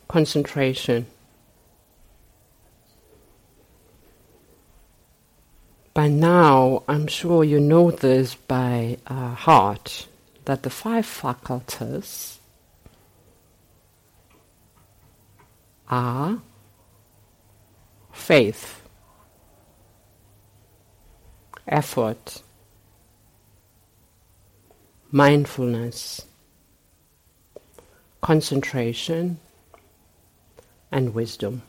concentration. By now, I'm sure you know this by heart, that the 5 faculties are faith, effort, mindfulness, concentration, and wisdom.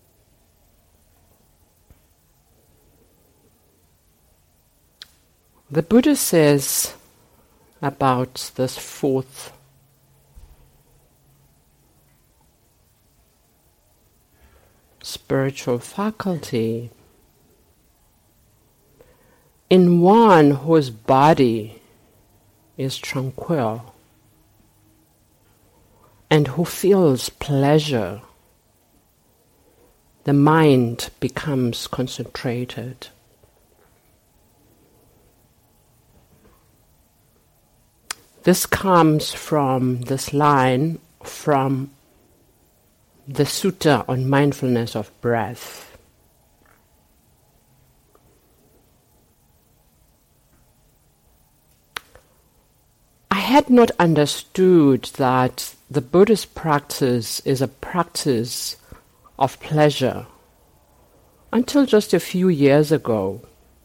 The Buddha says about this 4th spiritual faculty, in one whose body is tranquil and who feels pleasure, the mind becomes concentrated. This comes from this line from the Sutta on mindfulness of breath. I had not understood that the Buddhist practice is a practice of pleasure until just a few years ago.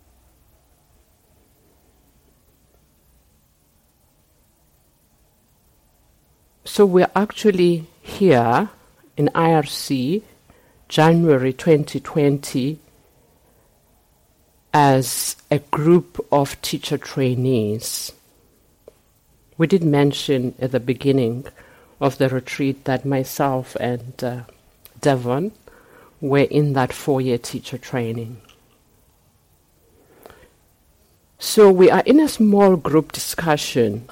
So we're actually here in IRC, January 2020, as a group of teacher trainees. We did mention at the beginning of the retreat that myself and Devon were in that 4-year teacher training. So we are in a small group discussion,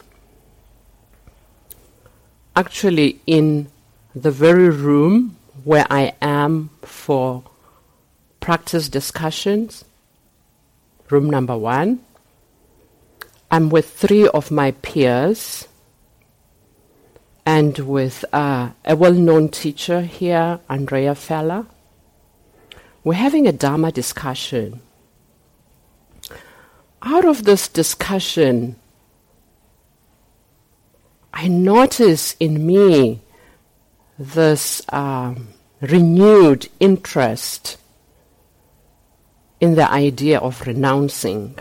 actually in the very room where I am for practice discussions, room number 1. I'm with 3 of my peers and with a well-known teacher here, Andrea Feller. We're having a Dharma discussion. Out of this discussion, I notice in me this renewed interest in the idea of renouncing.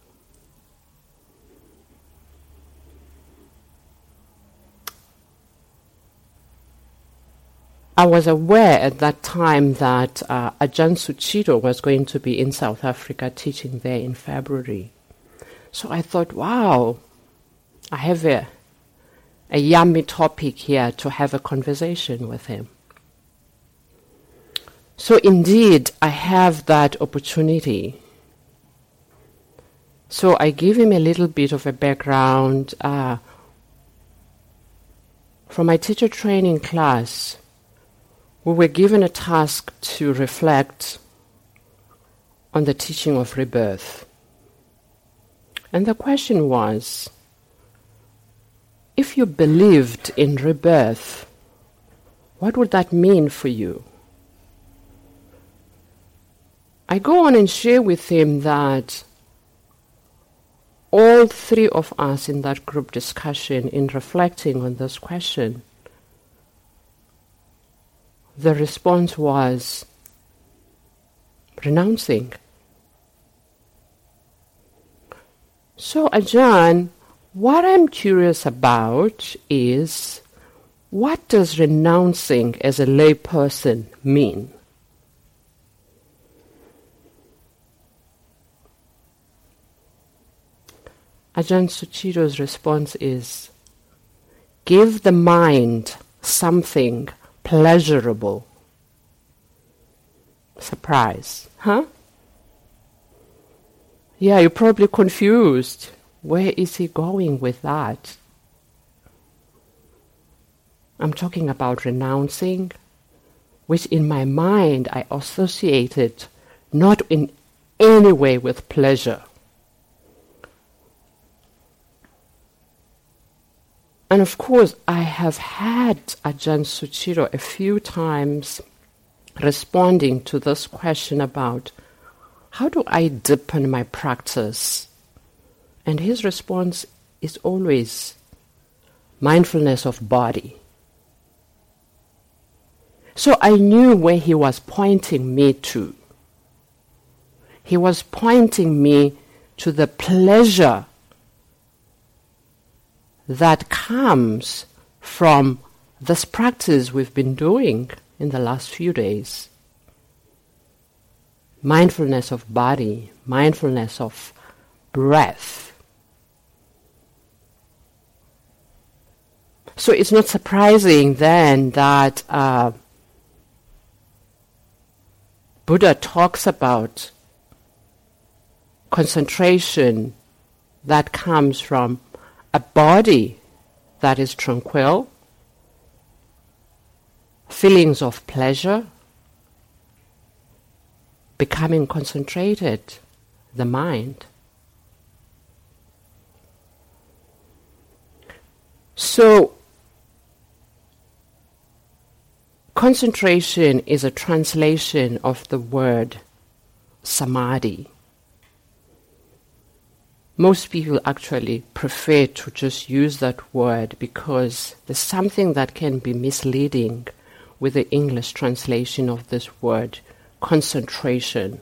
I was aware at that time that Ajahn Suchito was going to be in South Africa teaching there in February. So I thought, wow, I have a yummy topic here to have a conversation with him. So indeed, I have that opportunity. So I give him a little bit of a background. From my teacher training class, we were given a task to reflect on the teaching of rebirth. And the question was, if you believed in rebirth, what would that mean for you? I go on and share with him that all 3 of us in that group discussion, in reflecting on this question, the response was renouncing. So Ajahn, what I'm curious about is, what does renouncing as a lay person mean? Ajahn Suchito's response is, give the mind something pleasurable. Surprise, huh? Yeah, you're probably confused. Where is he going with that? I'm talking about renouncing, which in my mind I associated not in any way with pleasure. And of course, I have had Ajahn Suchiro a few times responding to this question about how do I deepen my practice? And his response is always mindfulness of body. So I knew where he was pointing me to. He was pointing me to the pleasure that comes from this practice we've been doing in the last few days. Mindfulness of body, mindfulness of breath. So it's not surprising then that Buddha talks about concentration that comes from a body that is tranquil, feelings of pleasure, becoming concentrated, the mind. So, concentration is a translation of the word samadhi. Most people actually prefer to just use that word because there's something that can be misleading with the English translation of this word, concentration.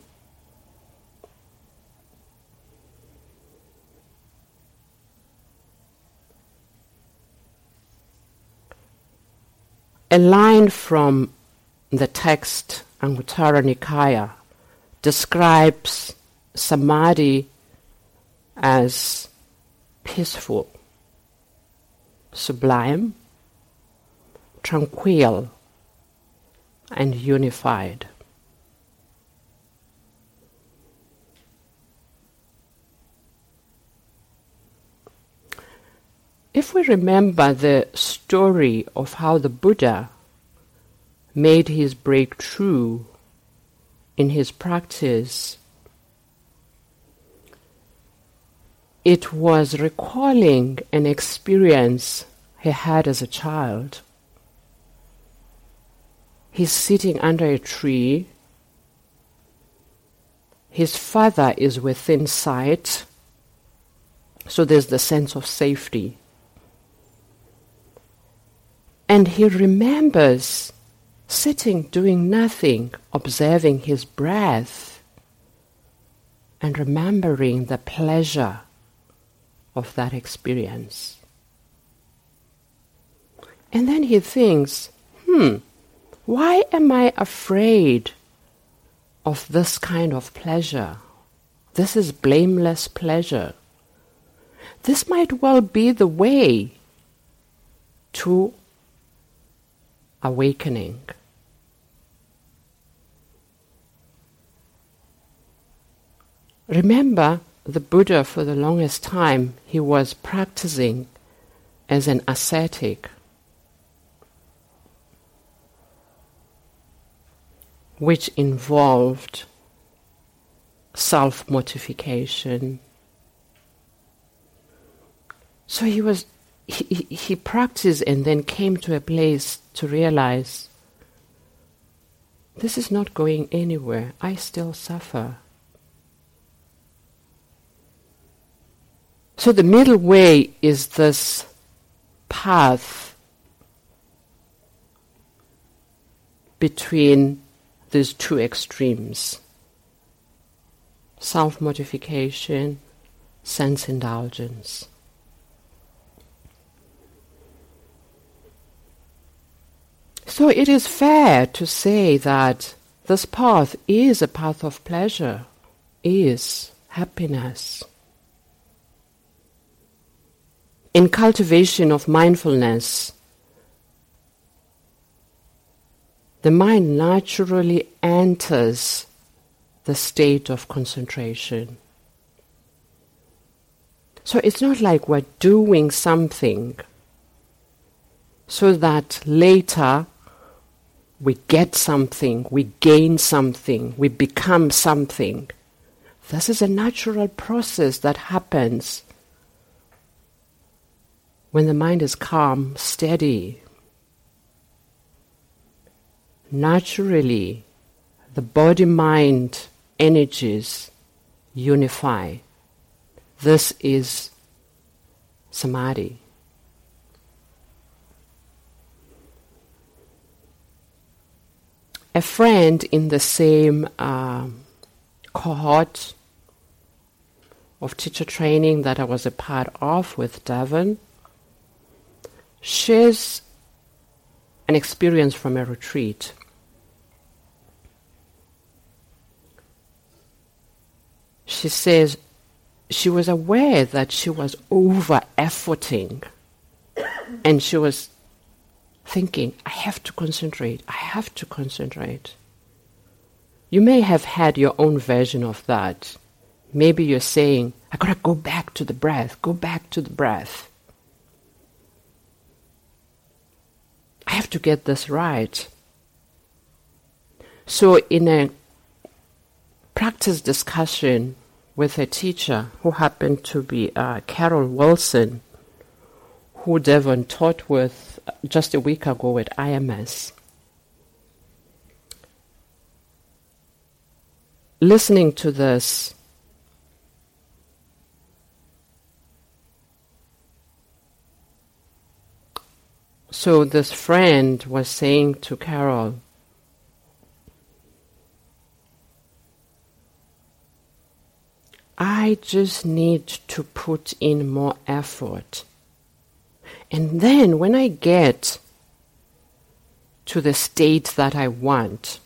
A line from the text Anguttara Nikaya describes samadhi as peaceful, sublime, tranquil, and unified. If we remember the story of how the Buddha made his breakthrough in his practice, it was recalling an experience he had as a child. He's sitting under a tree. His father is within sight, so there's the sense of safety. And he remembers sitting, doing nothing, observing his breath, and remembering the pleasure of that experience. And then he thinks, why am I afraid of this kind of pleasure? This is blameless pleasure. This might well be the way to awakening. Remember, the Buddha, for the longest time, he was practicing as an ascetic, which involved self-mortification. So he practiced and then came to a place to realize, this is not going anywhere. I still suffer. So the middle way is this path between these two extremes: self-mortification, sense indulgence. So it is fair to say that this path is a path of pleasure, is happiness. In cultivation of mindfulness, the mind naturally enters the state of concentration. So it's not like we're doing something so that later we get something, we gain something, we become something. This is a natural process that happens when the mind is calm, steady, naturally the body-mind energies unify. This is samadhi. A friend in the same cohort of teacher training that I was a part of with Devon shares an experience from a retreat. She says she was aware that she was over-efforting and she was thinking, I have to concentrate. You may have had your own version of that. Maybe you're saying, I gotta go back to the breath. I have to get this right. So in a practice discussion with a teacher who happened to be Carol Wilson, who Devon taught with just a week ago at IMS, listening to this, so this friend was saying to Carol, I just need to put in more effort. And then when I get to the state that I want,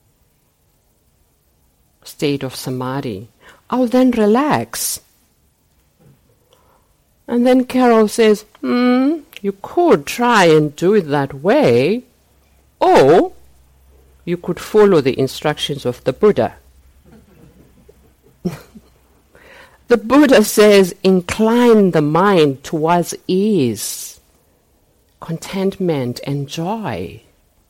state of samadhi, I'll then relax. And then Carol says, you could try and do it that way, or you could follow the instructions of the Buddha. The Buddha says, incline the mind towards ease, contentment, and joy.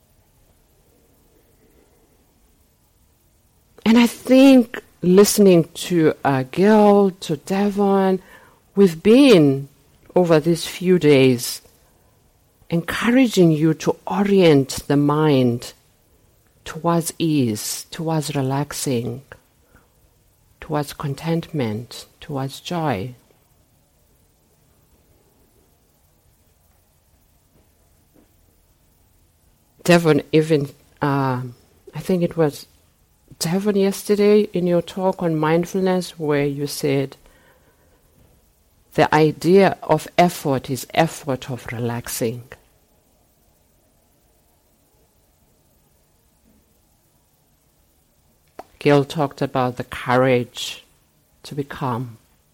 And I think listening to Gil, to Devon, we've been over these few days encouraging you to orient the mind towards ease, towards relaxing, towards contentment, towards joy. Devon even, I think it was Devon yesterday in your talk on mindfulness where you said the idea of effort is effort of relaxing. Gil talked about the courage to be calm.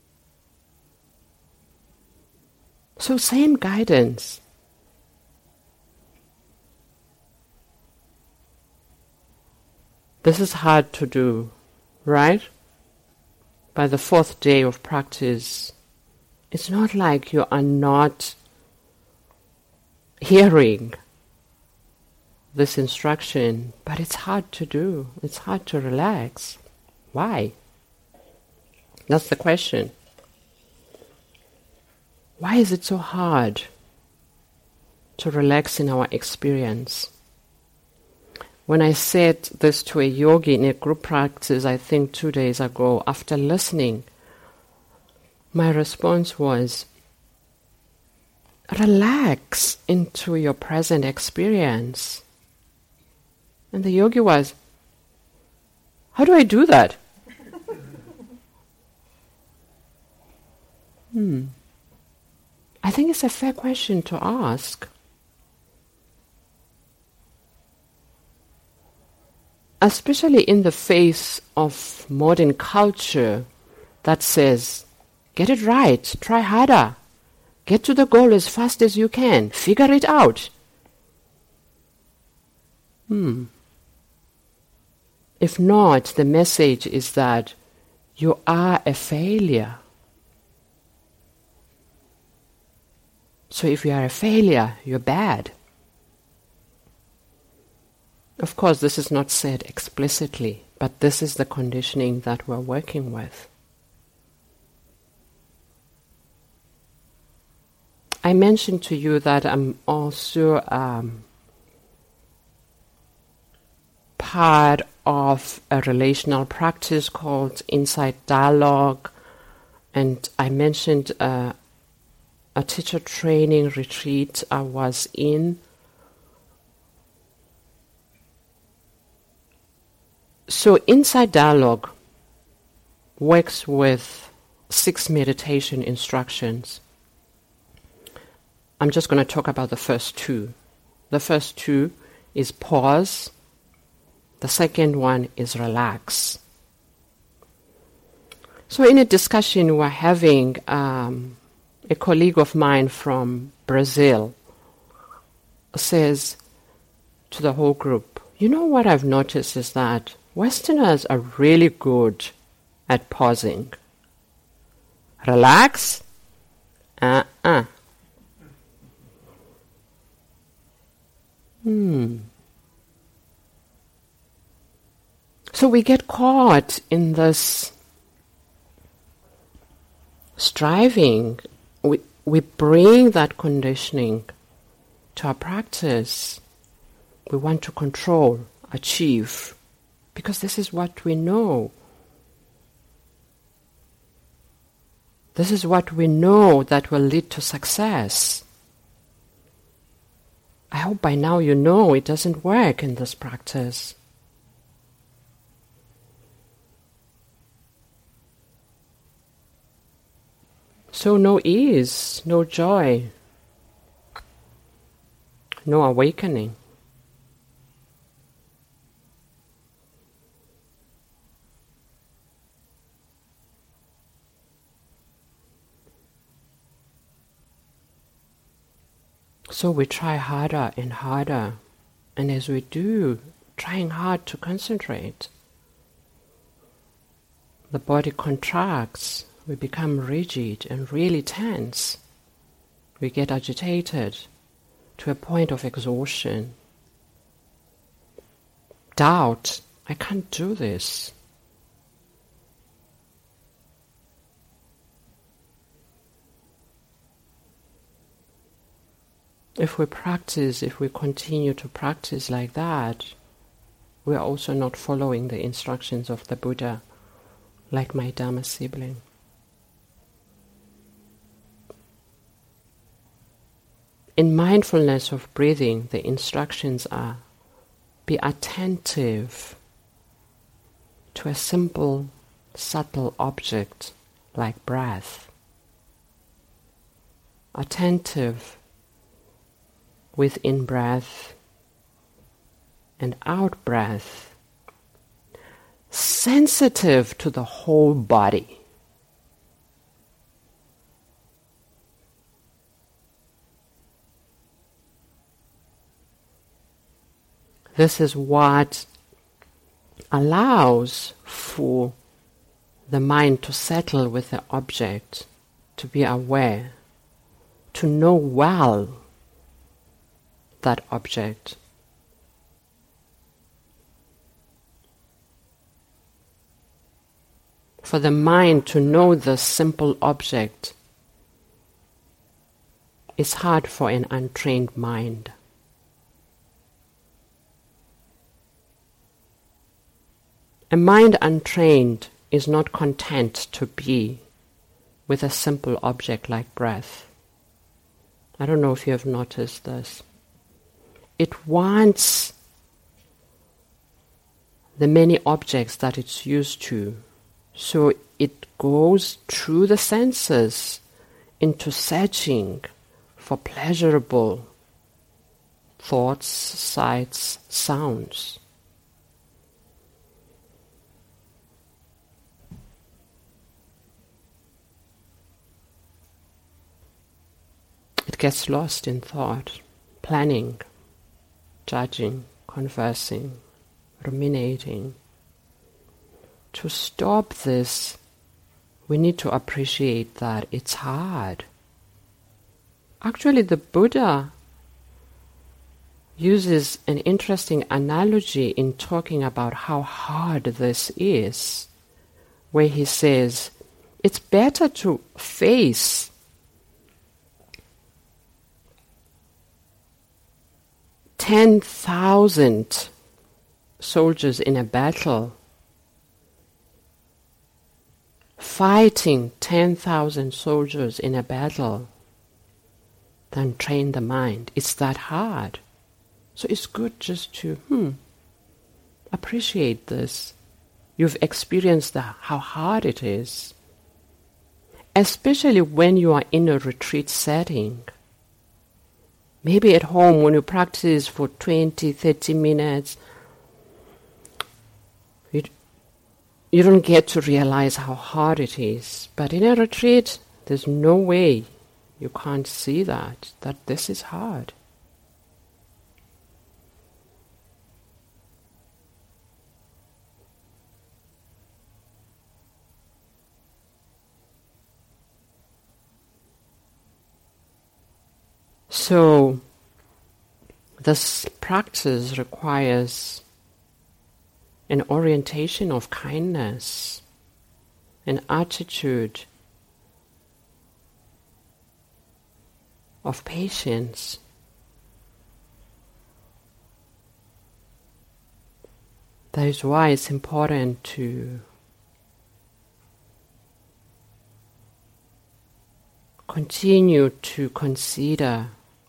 So same guidance. This is hard to do, right? By the fourth day of practice, it's not like you are not hearing this instruction, but it's hard to do. It's hard to relax. Why? That's the question. Why is it so hard to relax in our experience? When I said this to a yogi in a group practice, I think 2 days ago, after listening, my response was, relax into your present experience. And the yogi was, how do I do that? I think it's a fair question to ask. Especially in the face of modern culture that says, get it right, try harder, get to the goal as fast as you can, figure it out. If not, the message is that you are a failure. So if you are a failure, you're bad. Of course, this is not said explicitly, but this is the conditioning that we're working with. I mentioned to you that I'm also part of a relational practice called Insight Dialogue, and I mentioned a teacher training retreat I was in. So Insight Dialogue works with 6 meditation instructions. I'm just going to talk about the first 2. The first 2 is pause. The second one is relax. So in a discussion we're having, a colleague of mine from Brazil says to the whole group, you know what I've noticed is that Westerners are really good at pausing. Relax? So we get caught in this striving. We bring that conditioning to our practice. We want to control, achieve, because this is what we know. This is what we know that will lead to success. I hope by now you know it doesn't work in this practice. So no ease, no joy, no awakening. So we try harder and harder, and as we do, trying hard to concentrate, the body contracts, we become rigid and really tense. We get agitated to a point of exhaustion. Doubt, I can't do this. If we continue to practice like that, we are also not following the instructions of the Buddha, like my Dharma sibling. In mindfulness of breathing, the instructions are: be attentive to a simple, subtle object like breath. Attentive with in-breath and out-breath. Sensitive to the whole body. This is what allows for the mind to settle with the object, to be aware, to know well that object. For the mind to know the simple object is hard for an untrained mind. A mind untrained is not content to be with a simple object like breath. I don't know if you have noticed this. It wants the many objects that it's used to, so it goes through the senses into searching for pleasurable thoughts, sights, sounds. It gets lost in thought, planning, judging, conversing, ruminating. To stop this, we need to appreciate that it's hard. Actually, the Buddha uses an interesting analogy in talking about how hard this is, where he says, it's better to face 10,000 soldiers in a battle, fighting 10,000 soldiers in a battle, than train the mind. It's that hard. So it's good just to appreciate this. You've experienced how hard it is, especially when you are in a retreat setting. Maybe at home when you practice for 20, 30 minutes, you don't get to realize how hard it is. But in a retreat, there's no way you can't see that this is hard. So, this practice requires an orientation of kindness, an attitude of patience. That is why it's important to continue to consider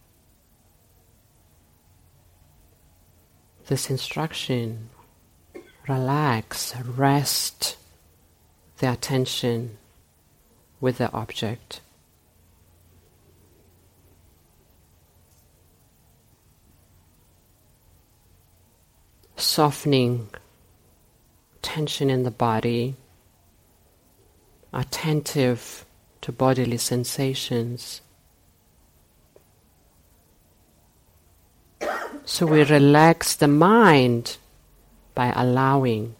this instruction. Relax, rest the attention with the object. Softening tension in the body, attentive to bodily sensations. So we relax the mind by allowing.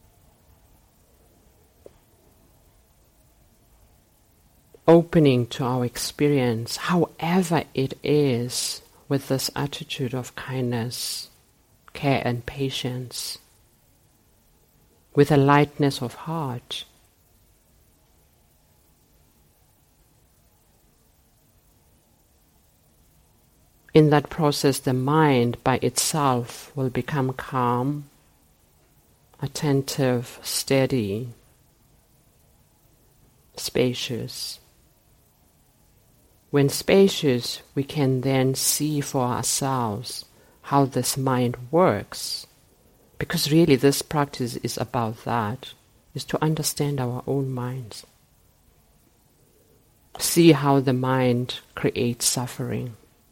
Opening to our experience, however it is, with this attitude of kindness, care and patience, with a lightness of heart. In that process, the mind by itself will become calm, attentive, steady, spacious. When spacious, we can then see for ourselves how this mind works. Because really this practice is about that, is to understand our own minds. See how the mind creates suffering.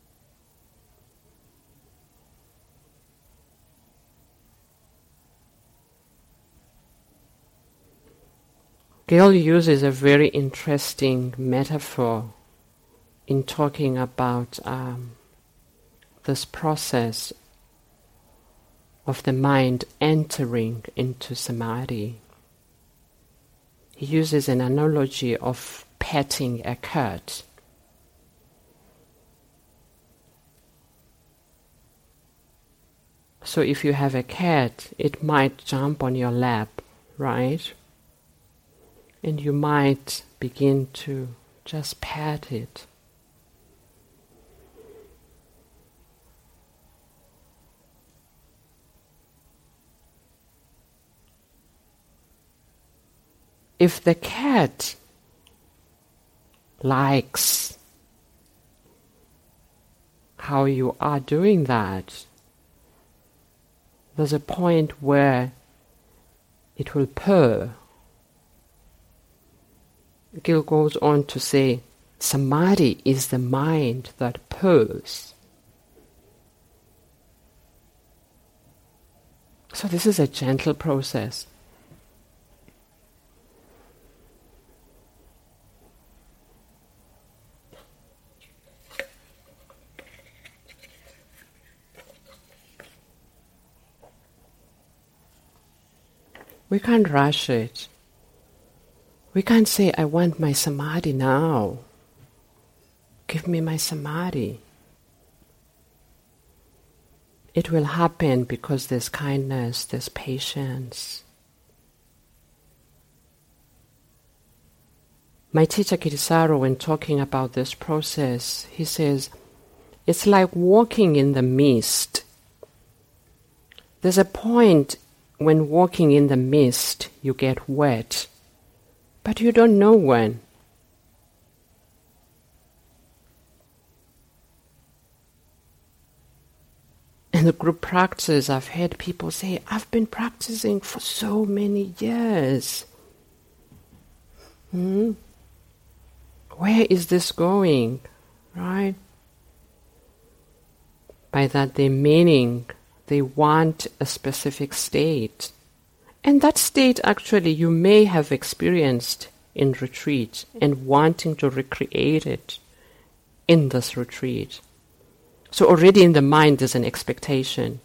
Gil uses a very interesting metaphor in talking about this process of the mind entering into samadhi. He uses an analogy of petting a cat. So if you have a cat, it might jump on your lap, right? And you might begin to just pat it. If the cat likes how you are doing that, there's a point where it will purr. Gil goes on to say, samadhi is the mind that purrs. So this is a gentle process. We can't rush it. We can't say, I want my samadhi now. Give me my samadhi. It will happen because there's kindness, there's patience. My teacher Kittisaro, when talking about this process, he says, it's like walking in the mist There's a point when walking in the mist, you get wet, but you don't know when. In the group practice, I've heard people say, I've been practicing for so many years. Where is this going? Right? By that they're meaning they want a specific state. And that state actually you may have experienced in retreat and wanting to recreate it in this retreat. So already in the mind there's an expectation.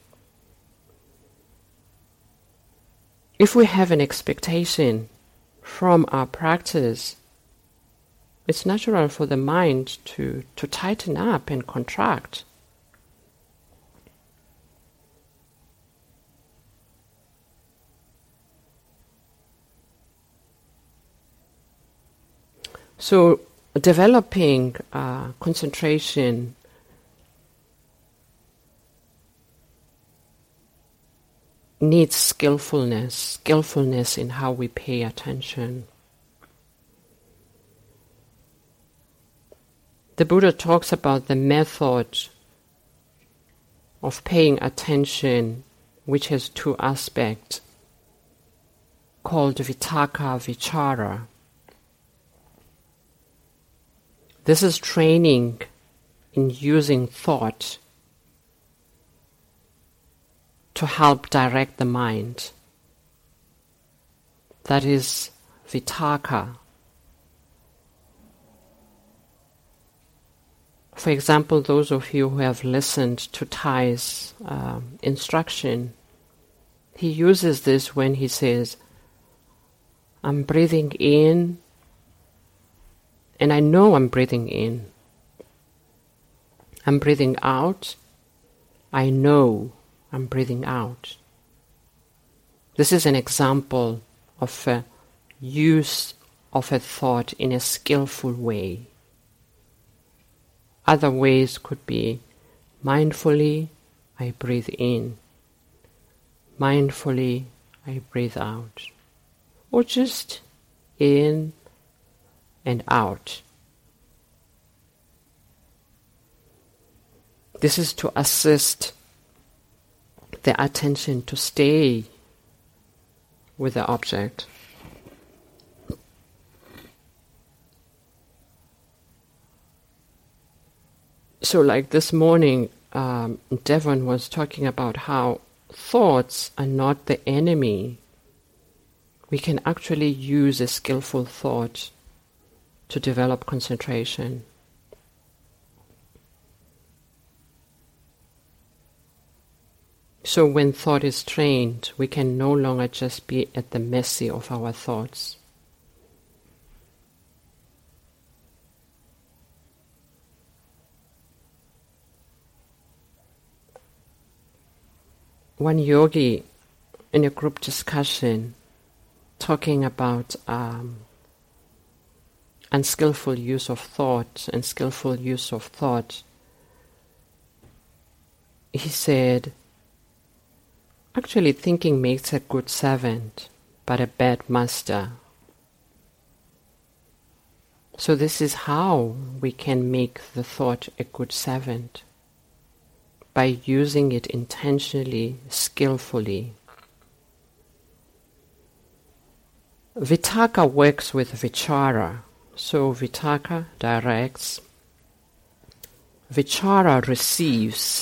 If we have an expectation from our practice, it's natural for the mind to tighten up and contract. So developing concentration needs skillfulness in how we pay attention. The Buddha talks about the method of paying attention, which has two aspects, called Vitakka Vichara. This is training in using thought to help direct the mind. That is Vitakka. For example, those of you who have listened to Thay's instruction, he uses this when he says, I'm breathing in, and I know I'm breathing in. I'm breathing out, I know I'm breathing out. This is an example of a use of a thought in a skillful way. Other ways could be mindfully, I breathe in. Mindfully, I breathe out. Or just in and out. This is to assist the attention to stay with the object. So like this morning, Devon was talking about how thoughts are not the enemy. We can actually use a skillful thought to develop concentration. So when thought is trained, we can no longer just be at the mercy of our thoughts. One yogi in a group discussion talking about unskillful use of thought and skillful use of thought, he said, actually thinking makes a good servant, but a bad master. So this is how we can make the thought a good servant, by using it intentionally, skillfully. Vitakka works with vichara. So vitakka directs, vichara receives.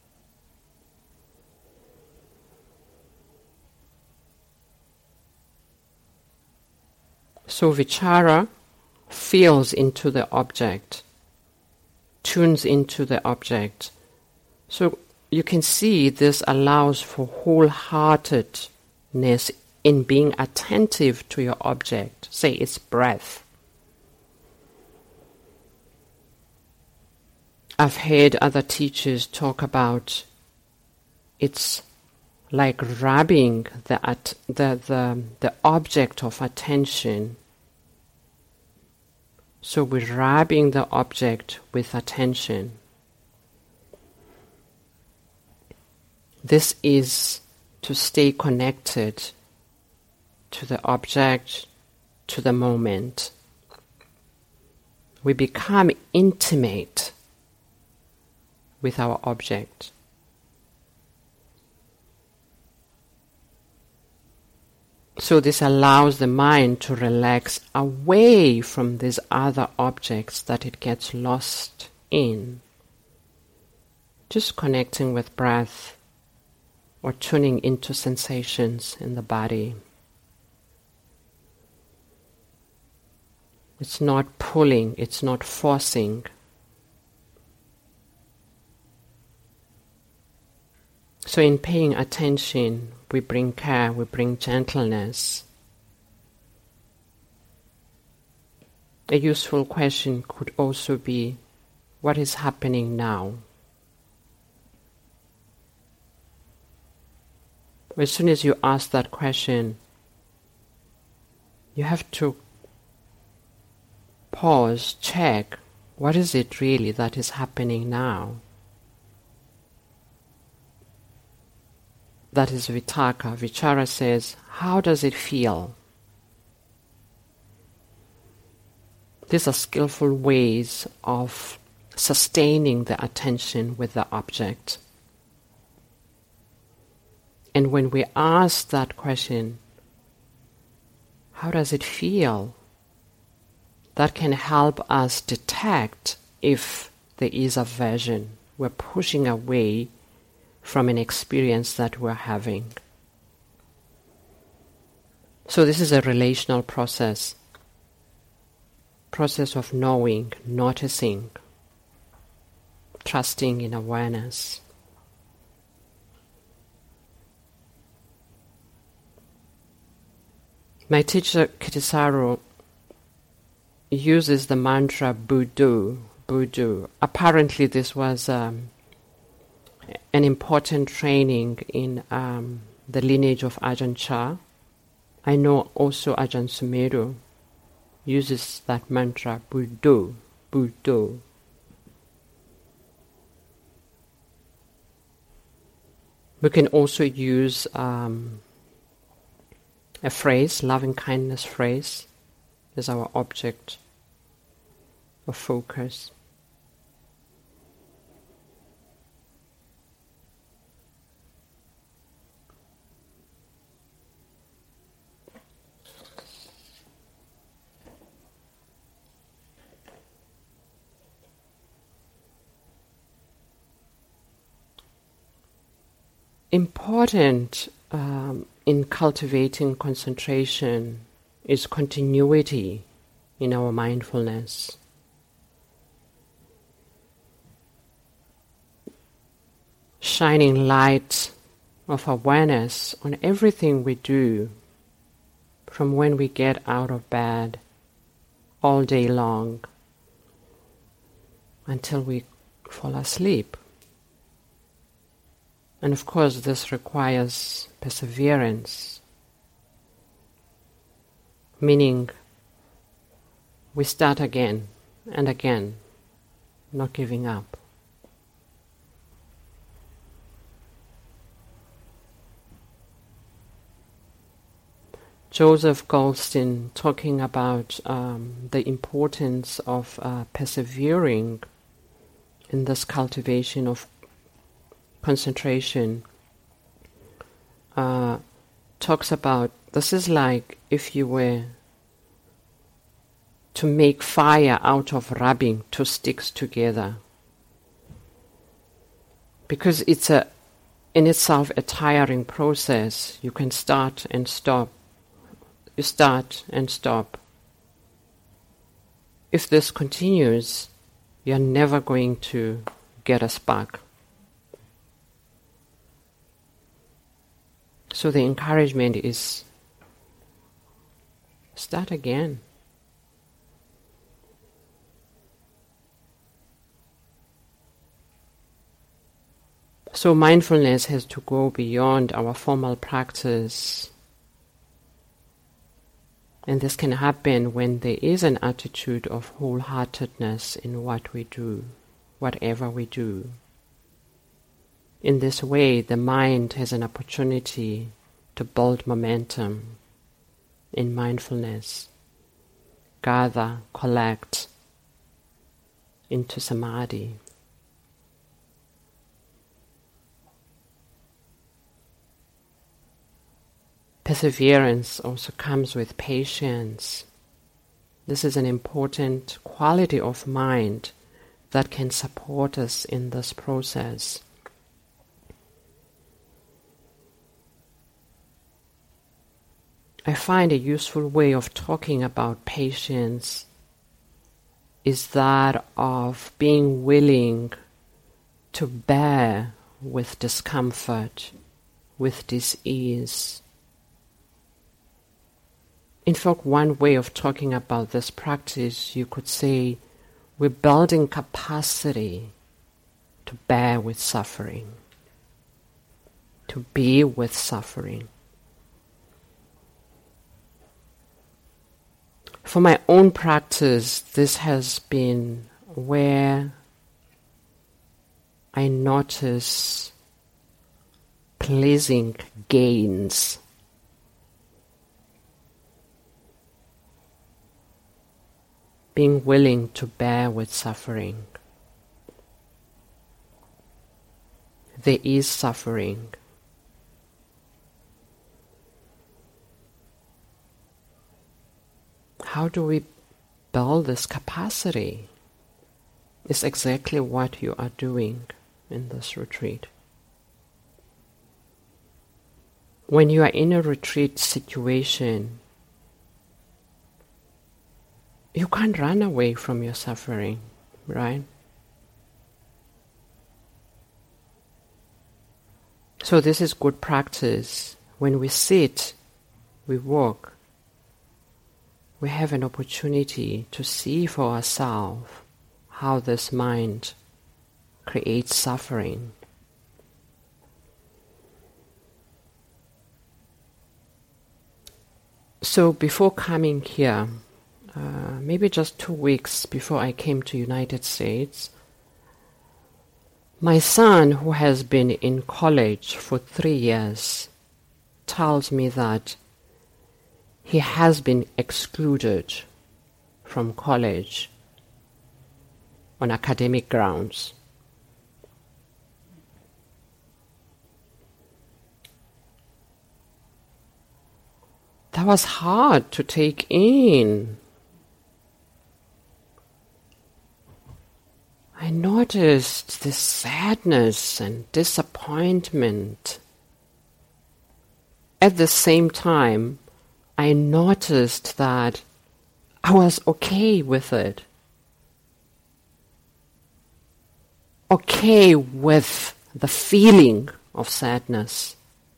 So vichara feels into the object, tunes into the object. So you can see this allows for wholeheartedness in being attentive to your object. Say it's breath. I've heard other teachers talk about it's like rubbing the object of attention. So we're rubbing the object with attention. This is to stay connected to the object, to the moment. We become intimate with our object. So this allows the mind to relax away from these other objects that it gets lost in. Just connecting with breath or tuning into sensations in the body. It's not pulling, it's not forcing. So in paying attention, we bring care, we bring gentleness. A useful question could also be, what is happening now? As soon as you ask that question, you have to pause, check, what is it really that is happening now? That is Vitakka. Vichara says, how does it feel? These are skillful ways of sustaining the attention with the object. And when we ask that question, how does it feel? That can help us detect if there is aversion. We're pushing away from an experience that we're having. So this is a relational process of knowing, noticing, trusting in awareness. My teacher Kitisaru uses the mantra Buddhu, Buddhu. Apparently this was an important training in the lineage of Ajahn Chah. I know also Ajahn Sumedho uses that mantra Buddhu, Buddhu. We can also use a phrase, loving kindness phrase, as our object of focus. Important in cultivating concentration is continuity in our mindfulness. Shining light of awareness on everything we do, from when we get out of bed all day long until we fall asleep. And of course this requires perseverance, meaning we start again and again, not giving up. Joseph Goldstein, talking about the importance of persevering in this cultivation of concentration, talks about this is like if you were to make fire out of rubbing two sticks together, because it's in itself a tiring process. You can start and stop. You start and stop. If this continues, you're never going to get a spark. So the encouragement is start again. So mindfulness has to go beyond our formal practice. And this can happen when there is an attitude of wholeheartedness in what we do, whatever we do. In this way, the mind has an opportunity to build momentum in mindfulness, gather, collect into samadhi. Perseverance also comes with patience. This is an important quality of mind that can support us in this process. I find a useful way of talking about patience is that of being willing to bear with discomfort, with dis-ease. In fact, one way of talking about this practice, you could say, we're building capacity to bear with suffering, to be with suffering. For my own practice, this has been where I notice pleasing gains. Being willing to bear with suffering. There is suffering. How do we build this capacity? It's exactly what you are doing in this retreat. When you are in a retreat situation, you can't run away from your suffering, right? So this is good practice. When we sit, we walk, we have an opportunity to see for ourselves how this mind creates suffering. So before coming here, maybe just 2 weeks before I came to United States, my son, who has been in college for 3 years, tells me that he has been excluded from college on academic grounds. That was hard to take in. I noticed this sadness and disappointment. At the same time, I noticed that I was okay with it. Okay with the feeling of sadness.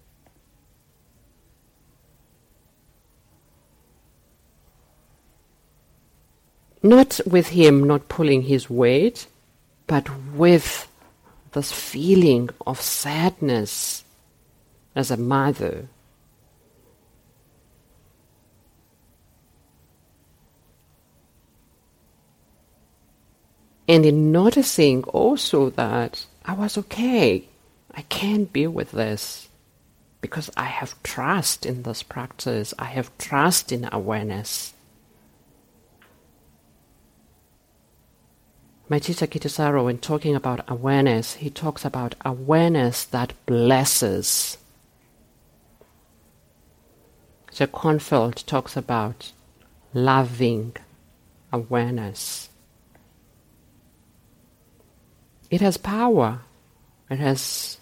Not with him not pulling his weight, but with this feeling of sadness as a mother. And in noticing also that I was okay, I can be with this because I have trust in this practice, I have trust in awareness. My teacher Kittisaro, when talking about awareness, he talks about awareness that blesses. Jack Kornfield talks about loving awareness. It has power. This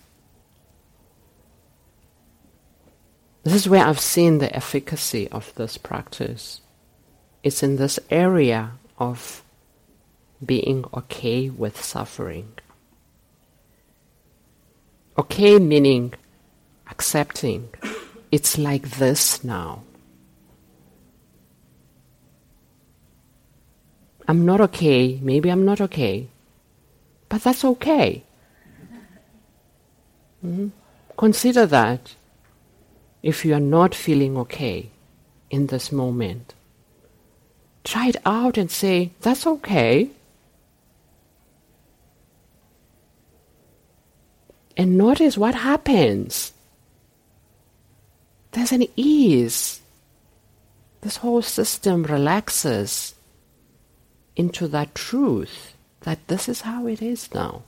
is where I've seen the efficacy of this practice. It's in this area of being okay with suffering. Okay meaning accepting. It's like this now. I'm not okay, maybe I'm not okay, but that's okay. Consider that if you are not feeling okay in this moment. Try it out and say, that's okay. And notice what happens. There's an ease. This whole system relaxes into that truth that this is how it is now.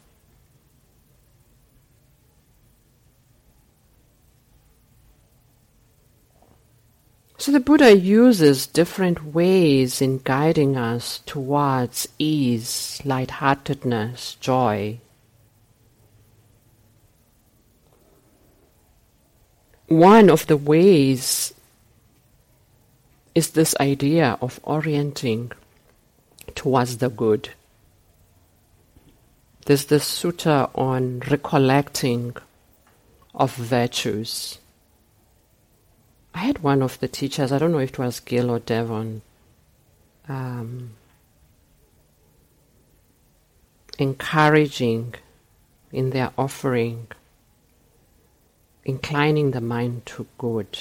So the Buddha uses different ways in guiding us towards ease, lightheartedness, joy. One of the ways is this idea of orienting towards the good. There's this sutta on recollecting of virtues. I had one of the teachers, I don't know if it was Gil or Devon, encouraging in their offering, inclining the mind to good.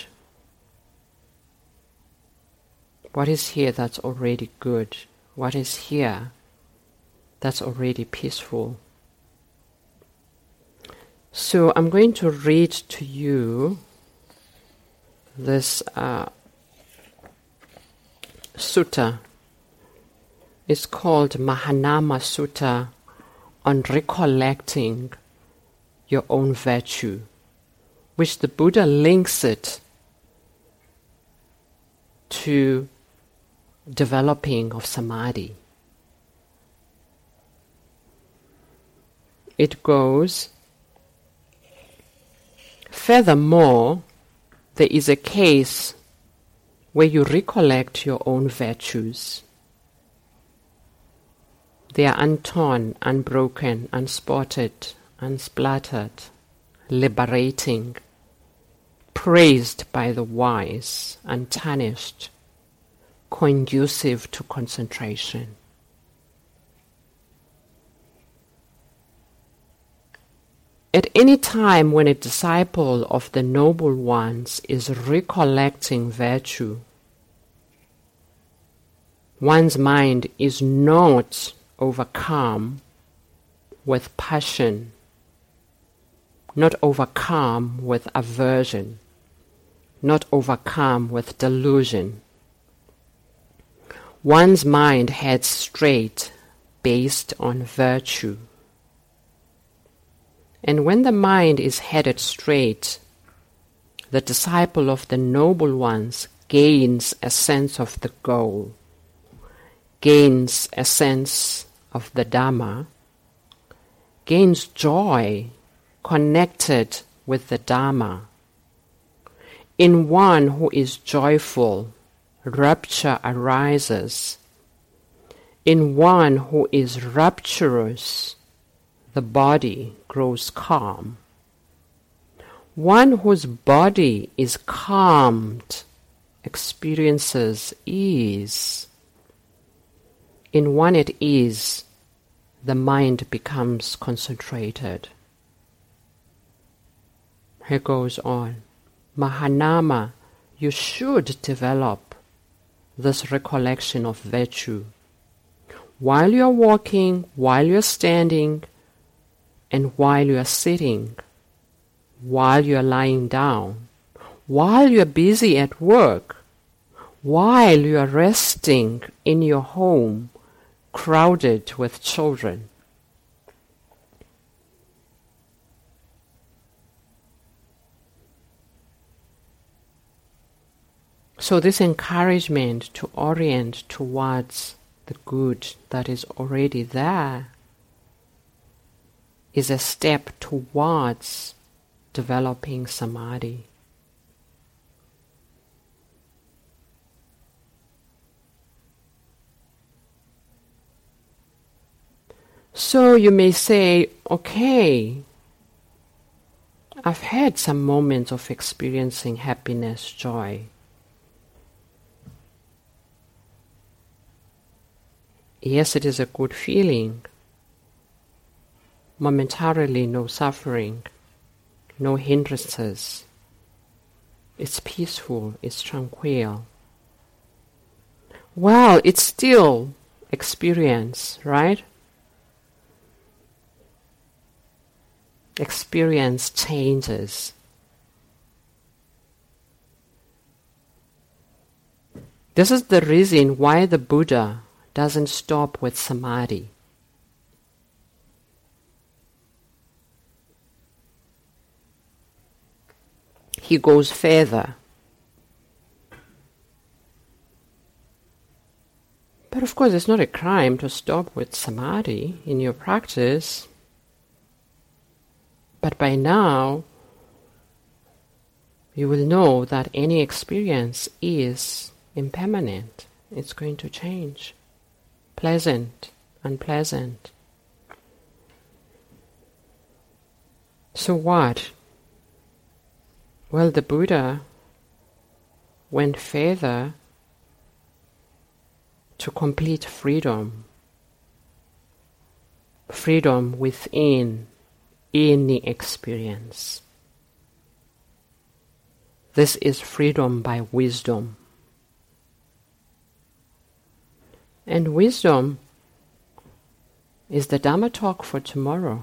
What is here that's already good? What is here that's already peaceful? So I'm going to read to you this sutta. It's called Mahanama Sutta on recollecting your own virtue, which the Buddha links it to developing of samadhi. It goes, furthermore, there is a case where you recollect your own virtues. They are untorn, unbroken, unspotted, unsplattered, liberating, praised by the wise, untarnished, conducive to concentration. At any time when a disciple of the noble ones is recollecting virtue, one's mind is not overcome with passion, not overcome with aversion, not overcome with delusion. One's mind heads straight based on virtue. And when the mind is headed straight, the disciple of the noble ones gains a sense of the goal, gains a sense of the Dhamma, gains joy connected with the Dhamma. In one who is joyful, rapture arises. In one who is rapturous, the body grows calm. One whose body is calmed experiences ease. In one at ease, the mind becomes concentrated. He goes on, Mahanama, you should develop this recollection of virtue. While you're walking, while you're standing, and while you are sitting, while you are lying down, while you are busy at work, while you are resting in your home, crowded with children. So this encouragement to orient towards the good that is already there is a step towards developing samadhi. So you may say, okay, I've had some moments of experiencing happiness, joy. Yes, it is a good feeling. Momentarily, no suffering, no hindrances. It's peaceful, it's tranquil. Well, it's still experience, right? experience changes. This is the reason why the Buddha doesn't stop with samadhi. He goes further. But of course, it's not a crime to stop with samadhi in your practice. But by now, you will know that any experience is impermanent. It's going to change. Pleasant, unpleasant. So what? Well, the Buddha went further to complete freedom. Freedom within any experience. This is freedom by wisdom. And wisdom is the Dhamma talk for tomorrow.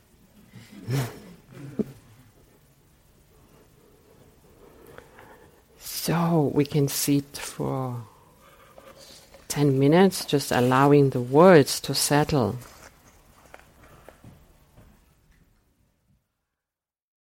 So we can sit for 10 minutes, just allowing the words to settle.